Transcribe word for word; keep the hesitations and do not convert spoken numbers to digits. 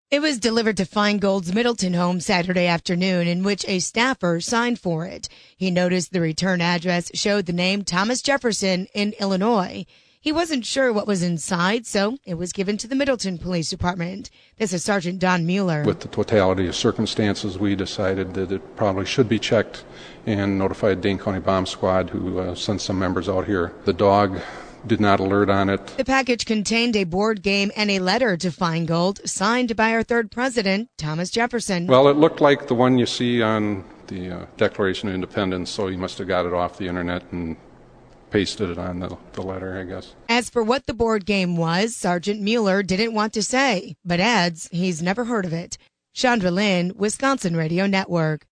It was delivered to Feingold's Middleton home Saturday afternoon, in which a staffer signed for it. He noticed the return address showed the name Thomas Jefferson in Illinois. He wasn't sure what was inside, so it was given to the Middleton Police Department. This is Sergeant Don Mueller. With the totality of circumstances, we decided that it probably should be checked and notified Dane County Bomb Squad, who uh, sent some members out here. The dog did not alert on it. The package contained a board game and a letter to Feingold, signed by our third president, Thomas Jefferson. Well, it looked like the one you see on the uh, Declaration of Independence, so he must have got it off the internet and pasted it on the, the letter, I guess. As for what the board game was, Sergeant Mueller didn't want to say, but adds he's never heard of it. Chandra Lynn, Wisconsin Radio Network.